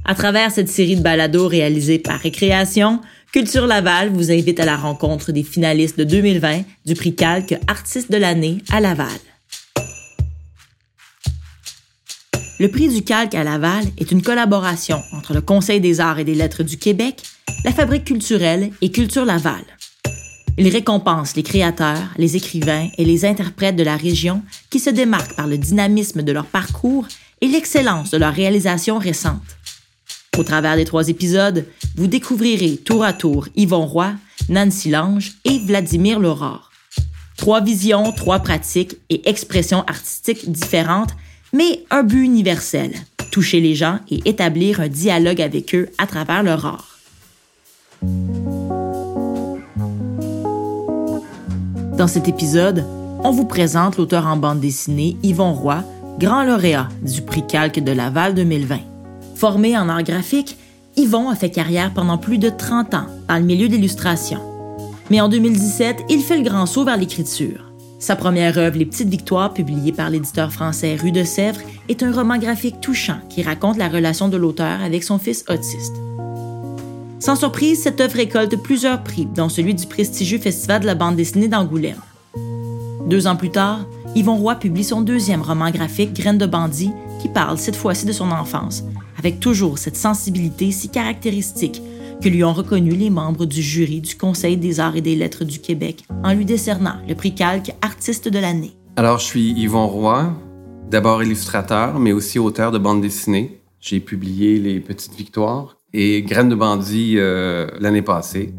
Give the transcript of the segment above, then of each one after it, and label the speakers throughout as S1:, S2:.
S1: À travers cette série de balados réalisés par Récréation, Culture Laval vous invite à la rencontre des finalistes de 2020 du prix Calque Artiste de l'année à Laval. Le prix du Calque à Laval est une collaboration entre le Conseil des arts et des lettres du Québec, la Fabrique culturelle et Culture Laval. Il récompense les créateurs, les écrivains et les interprètes de la région qui se démarquent par le dynamisme de leur parcours et l'excellence de leurs réalisations récentes. Au travers des 3 épisodes, vous découvrirez tour à tour Yvon Roy, Nancy Lange et Vladimir Lorard. 3 visions, 3 pratiques et expressions artistiques différentes, mais un but universel, toucher les gens et établir un dialogue avec eux à travers leur art. Dans cet épisode, on vous présente l'auteur en bande dessinée Yvon Roy, grand lauréat du prix Calque de Laval 2020. Formé en art graphique, Yvon a fait carrière pendant plus de 30 ans dans le milieu de l'illustration. Mais en 2017, il fait le grand saut vers l'écriture. Sa première œuvre, Les Petites Victoires, publiée par l'éditeur français Rue de Sèvres, est un roman graphique touchant qui raconte la relation de l'auteur avec son fils autiste. Sans surprise, cette œuvre récolte plusieurs prix, dont celui du prestigieux Festival de la bande dessinée d'Angoulême. 2 ans plus tard, Yvon Roy publie son 2e roman graphique, Graines de bandit, qui parle cette fois-ci de son enfance, avec toujours cette sensibilité si caractéristique que lui ont reconnu les membres du jury du Conseil des arts et des lettres du Québec en lui décernant le prix Calque Artiste de l'année.
S2: Alors, je suis Yvon Roy, d'abord illustrateur, mais aussi auteur de bande dessinée. J'ai publié Les Petites Victoires et Graines de bandit l'année passée.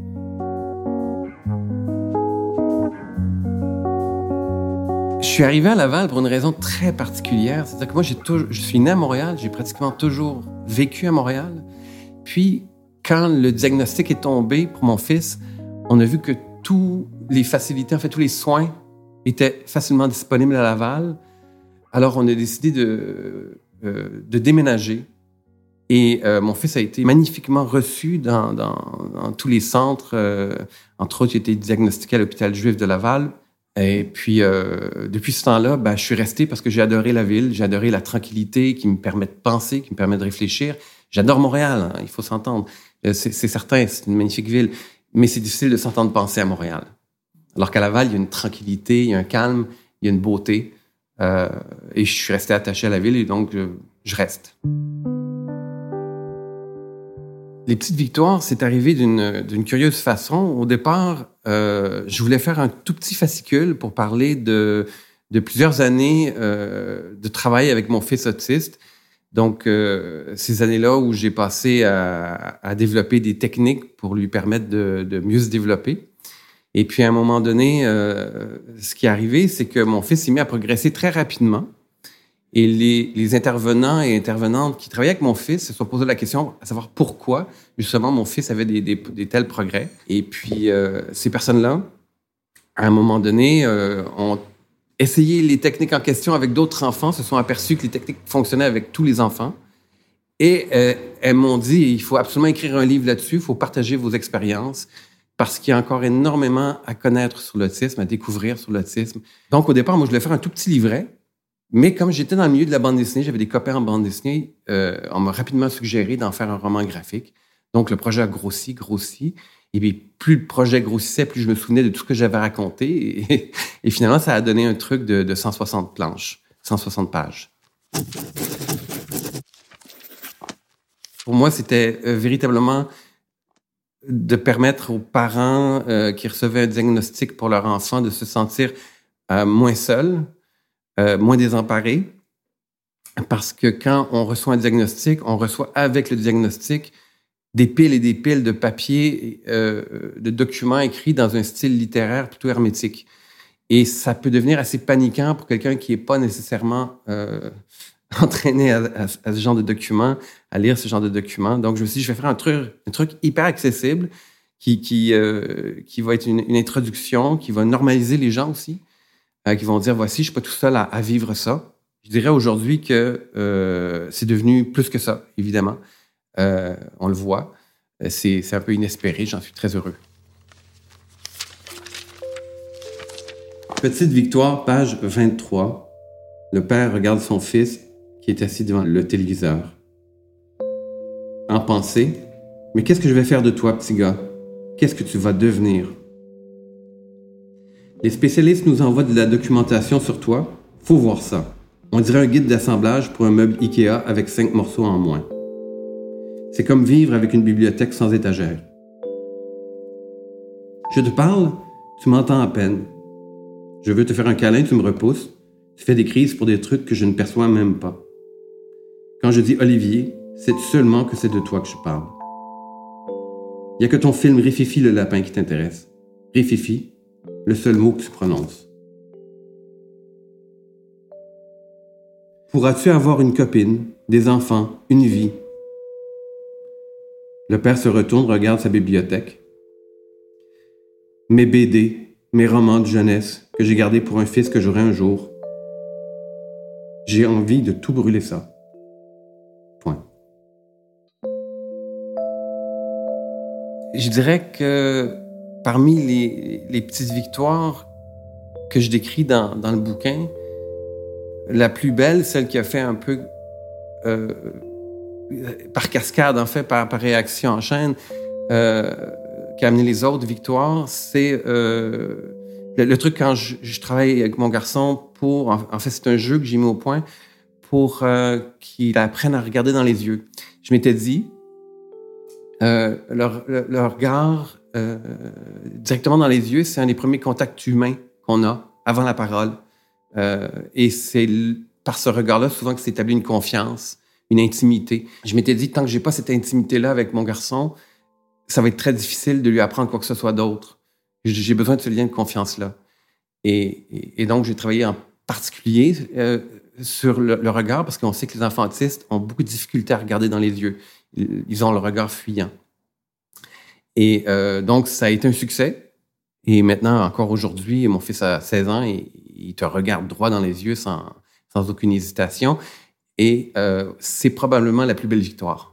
S2: Je suis arrivé à Laval pour une raison très particulière. C'est-à-dire que moi, je suis né à Montréal, j'ai pratiquement toujours vécu à Montréal. Puis, quand le diagnostic est tombé pour mon fils, on a vu que toutes les facilités, en fait, tous les soins étaient facilement disponibles à Laval. Alors, on a décidé de déménager. Et mon fils a été magnifiquement reçu dans tous les centres. Entre autres, il a été diagnostiqué à l'hôpital juif de Laval. Et puis, depuis ce temps-là, je suis resté parce que j'ai adoré la ville, j'ai adoré la tranquillité qui me permet de penser, qui me permet de réfléchir. J'adore Montréal, hein, il faut s'entendre. C'est certain, c'est une magnifique ville, mais c'est difficile de s'entendre penser à Montréal. Alors qu'à Laval, il y a une tranquillité, il y a un calme, il y a une beauté. Et je suis resté attaché à la ville et donc je reste. Les Petites Victoires, c'est arrivé d'une curieuse façon. Au départ, je voulais faire un tout petit fascicule pour parler de plusieurs années de travail avec mon fils autiste. Donc, ces années-là où j'ai passé à développer des techniques pour lui permettre de mieux se développer. Et puis, à un moment donné, ce qui est arrivé, c'est que mon fils s'est mis à progresser très rapidement. Et les intervenants et intervenantes qui travaillaient avec mon fils se sont posé la question à savoir pourquoi, justement, mon fils avait des tels progrès. Et puis, ces personnes-là, à un moment donné, ont essayé les techniques en question avec d'autres enfants, se sont aperçus que les techniques fonctionnaient avec tous les enfants. Et elles m'ont dit, il faut absolument écrire un livre là-dessus, il faut partager vos expériences, parce qu'il y a encore énormément à connaître sur l'autisme, à découvrir sur l'autisme. Donc, au départ, moi, je voulais faire un tout petit livret. Mais comme j'étais dans le milieu de la bande dessinée, j'avais des copains en bande dessinée, on m'a rapidement suggéré d'en faire un roman graphique. Donc, le projet a grossi. Et puis, plus le projet grossissait, plus je me souvenais de tout ce que j'avais raconté. Et finalement, ça a donné un truc de 160 planches, 160 pages. Pour moi, c'était véritablement de permettre aux parents qui recevaient un diagnostic pour leur enfant de se sentir moins seuls, moins désemparés, parce que quand on reçoit un diagnostic, on reçoit avec le diagnostic des piles et des piles de papier, de documents écrits dans un style littéraire plutôt hermétique. Et ça peut devenir assez paniquant pour quelqu'un qui n'est pas nécessairement entraîné à ce genre de documents, à lire ce genre de documents. Donc, je me suis dit, je vais faire un truc hyper accessible qui va être une introduction, qui va normaliser les gens aussi, qui vont dire, voici, je suis pas tout seul à vivre ça. Je dirais aujourd'hui que c'est devenu plus que ça, évidemment. On le voit. C'est un peu inespéré, j'en suis très heureux. Petite Victoire, page 23. Le père regarde son fils qui est assis devant le téléviseur. en pensée, « Mais qu'est-ce que je vais faire de toi, petit gars? Qu'est-ce que tu vas devenir? » Les spécialistes nous envoient de la documentation sur toi. Faut voir ça. On dirait un guide d'assemblage pour un meuble IKEA avec 5 morceaux en moins. C'est comme vivre avec une bibliothèque sans étagère. Je te parle, tu m'entends à peine. Je veux te faire un câlin, tu me repousses. Tu fais des crises pour des trucs que je ne perçois même pas. Quand je dis Olivier, c'est seulement que c'est de toi que je parle. Il n'y a que ton film Rififi le lapin qui t'intéresse. Rififi, le seul mot que tu prononces. Pourras-tu avoir une copine, des enfants, une vie? Le père se retourne, regarde sa bibliothèque. Mes BD, mes romans de jeunesse que j'ai gardés pour un fils que j'aurai un jour. J'ai envie de tout brûler ça. Point. Je dirais que parmi les petites victoires que je décris dans le bouquin, la plus belle, celle qui a fait un peu par cascade, en fait, par réaction en chaîne, qui a amené les autres victoires, c'est le truc quand je travaille avec mon garçon pour... En fait, c'est un jeu que j'ai mis au point pour qu'il apprenne à regarder dans les yeux. Je m'étais dit, le regard directement dans les yeux, c'est un des premiers contacts humains qu'on a avant la parole. Et c'est par ce regard-là, souvent, que s'établit une confiance, une intimité. Je m'étais dit, tant que j'ai pas cette intimité-là avec mon garçon, ça va être très difficile de lui apprendre quoi que ce soit d'autre. J'ai besoin de ce lien de confiance-là. Et donc, j'ai travaillé en particulier sur le regard, parce qu'on sait que les enfants autistes ont beaucoup de difficultés à regarder dans les yeux. Ils ont le regard fuyant. Et donc, ça a été un succès. Et maintenant, encore aujourd'hui, mon fils a 16 ans et il te regarde droit dans les yeux sans aucune hésitation. Et c'est probablement la plus belle victoire.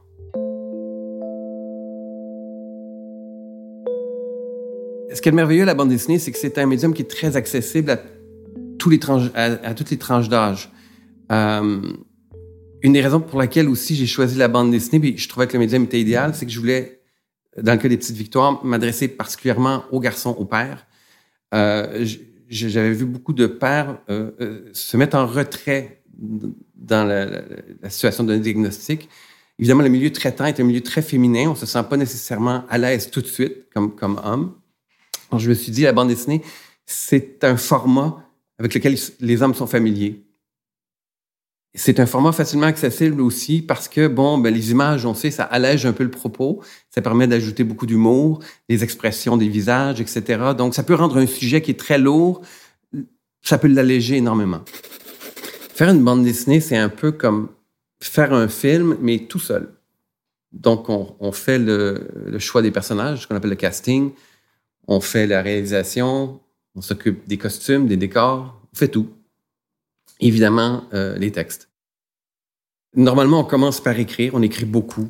S2: Ce qui est merveilleux à la bande dessinée, c'est que c'est un médium qui est très accessible à toutes les tranches d'âge. Une des raisons pour laquelle aussi j'ai choisi la bande dessinée, puis je trouvais que le médium était idéal, c'est que je voulais, dans le cas des petites victoires, m'adresser particulièrement aux garçons, aux pères. J'avais vu beaucoup de pères se mettre en retrait dans la situation d'un diagnostic. Évidemment, le milieu traitant est un milieu très féminin. On ne se sent pas nécessairement à l'aise tout de suite comme homme. Donc, je me suis dit, la bande dessinée, c'est un format avec lequel les hommes sont familiers. C'est un format facilement accessible aussi parce que, les images, on sait, ça allège un peu le propos. Ça permet d'ajouter beaucoup d'humour, des expressions des visages, etc. Donc, ça peut rendre un sujet qui est très lourd, ça peut l'alléger énormément. Faire une bande dessinée, c'est un peu comme faire un film, mais tout seul. Donc, on fait le choix des personnages, ce qu'on appelle le casting. On fait la réalisation, on s'occupe des costumes, des décors, on fait tout. Évidemment, les textes. Normalement, on commence par écrire. On écrit beaucoup.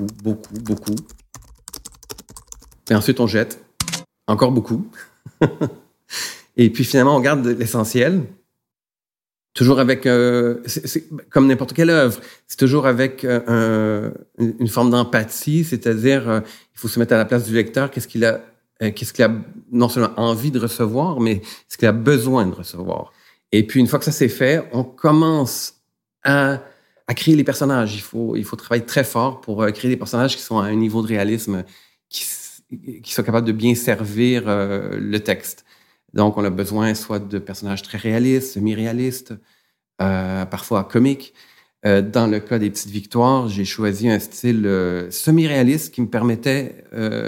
S2: Et ensuite, on jette. Encore beaucoup. Et puis, finalement, on garde l'essentiel. Toujours avec... c'est comme n'importe quelle œuvre. C'est toujours avec une forme d'empathie, c'est-à-dire il faut se mettre à la place du lecteur. Qu'est-ce qu'il a non seulement envie de recevoir, mais ce qu'il a besoin de recevoir. Et puis, une fois que ça c'est fait, on commence à créer les personnages. Il faut travailler très fort pour créer des personnages qui sont à un niveau de réalisme qui sont capables de bien servir le texte. Donc, on a besoin soit de personnages très réalistes, semi-réalistes, parfois comiques. Dans le cas des petites victoires, j'ai choisi un style semi-réaliste qui me permettait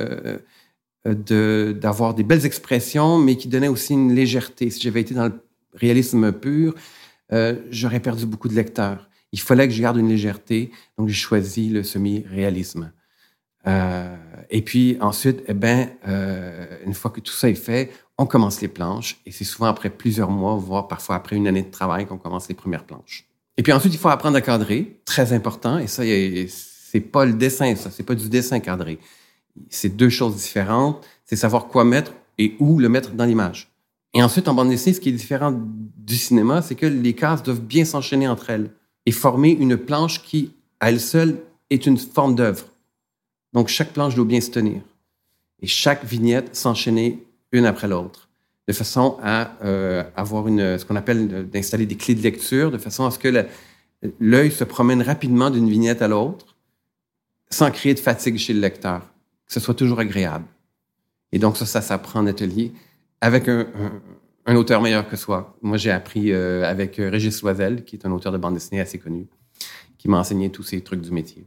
S2: d'avoir des belles expressions, mais qui donnait aussi une légèreté. Si j'avais été dans le réalisme pur, j'aurais perdu beaucoup de lecteurs. Il fallait que je garde une légèreté, donc j'ai choisi le semi-réalisme. Et puis ensuite, une fois que tout ça est fait, on commence les planches, et c'est souvent après plusieurs mois, voire parfois après une année de travail qu'on commence les premières planches. Et puis ensuite, il faut apprendre à cadrer, très important, et ça, c'est pas le dessin, ça, c'est pas du dessin cadré. C'est deux choses différentes, c'est savoir quoi mettre et où le mettre dans l'image. Et ensuite, en bande dessinée, ce qui est différent du cinéma, c'est que les cases doivent bien s'enchaîner entre elles et former une planche qui, à elle seule, est une forme d'œuvre. Donc, chaque planche doit bien se tenir. Et chaque vignette s'enchaîner une après l'autre, de façon à avoir ce qu'on appelle d'installer des clés de lecture, de façon à ce que l'œil se promène rapidement d'une vignette à l'autre, sans créer de fatigue chez le lecteur, que ce soit toujours agréable. Et donc, ça s'apprend en atelier avec un auteur meilleur que soi. Moi, j'ai appris avec Régis Loisel, qui est un auteur de bande dessinée assez connu, qui m'a enseigné tous ces trucs du métier.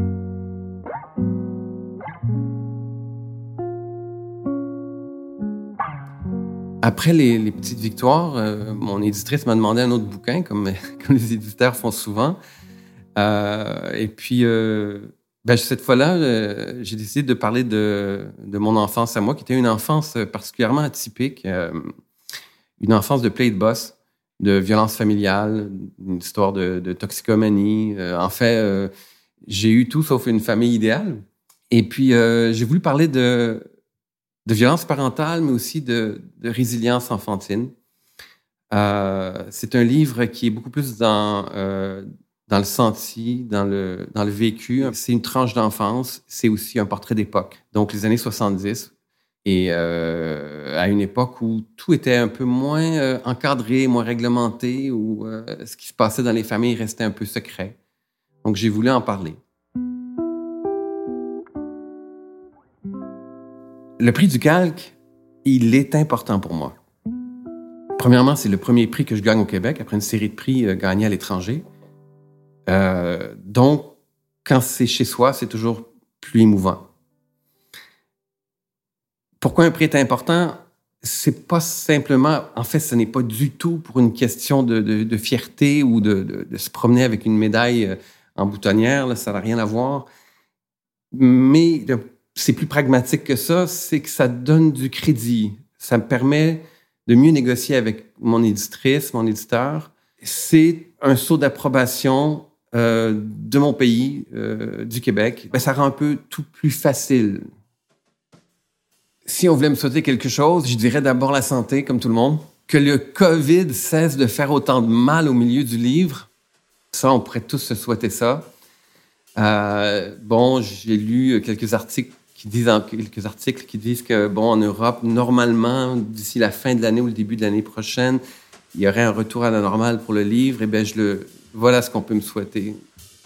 S2: Après les petites victoires, mon éditrice m'a demandé un autre bouquin, comme les éditeurs font souvent. Et puis, cette fois-là, j'ai décidé de parler de mon enfance à moi, qui était une enfance particulièrement atypique, une enfance de play de boss, de violence familiale, une histoire de toxicomanie. En fait, j'ai eu tout sauf une famille idéale. Et puis, j'ai voulu parler de violence parentale, mais aussi de résilience enfantine. C'est un livre qui est beaucoup plus dans le senti, dans le vécu. C'est une tranche d'enfance, c'est aussi un portrait d'époque. Donc, les années 70, et à une époque où tout était un peu moins encadré, moins réglementé, où ce qui se passait dans les familles restait un peu secret. Donc, j'ai voulu en parler. Le prix du calque, il est important pour moi. Premièrement, c'est le premier prix que je gagne au Québec, après une série de prix gagnés à l'étranger. Donc, quand c'est chez soi, c'est toujours plus émouvant. Pourquoi un prix est important? C'est pas simplement... En fait, ce n'est pas du tout pour une question de fierté ou de se promener avec une médaille en boutonnière. Là, ça n'a rien à voir. Mais c'est plus pragmatique que ça, c'est que ça donne du crédit. Ça me permet de mieux négocier avec mon éditrice, mon éditeur. C'est un saut d'approbation de mon pays, du Québec. Ça rend un peu tout plus facile. Si on voulait me souhaiter quelque chose, je dirais d'abord la santé, comme tout le monde. Que le COVID cesse de faire autant de mal au milieu du livre. Ça, on pourrait tous se souhaiter ça. J'ai lu quelques articles qui disent que, en Europe, normalement, d'ici la fin de l'année ou le début de l'année prochaine, il y aurait un retour à la normale pour le livre. Et bien, voilà ce qu'on peut me souhaiter.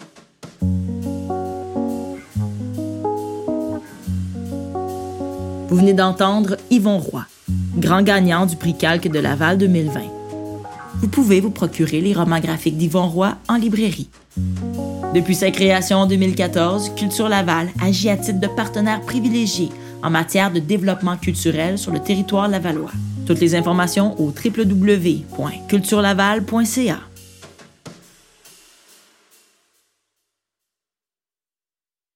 S1: Vous venez d'entendre Yvon Roy, grand gagnant du prix Calque de Laval 2020. Vous pouvez vous procurer les romans graphiques d'Yvon Roy en librairie. Depuis sa création en 2014, Culture Laval agit à titre de partenaire privilégié en matière de développement culturel sur le territoire lavallois. Toutes les informations au www.culturelaval.ca.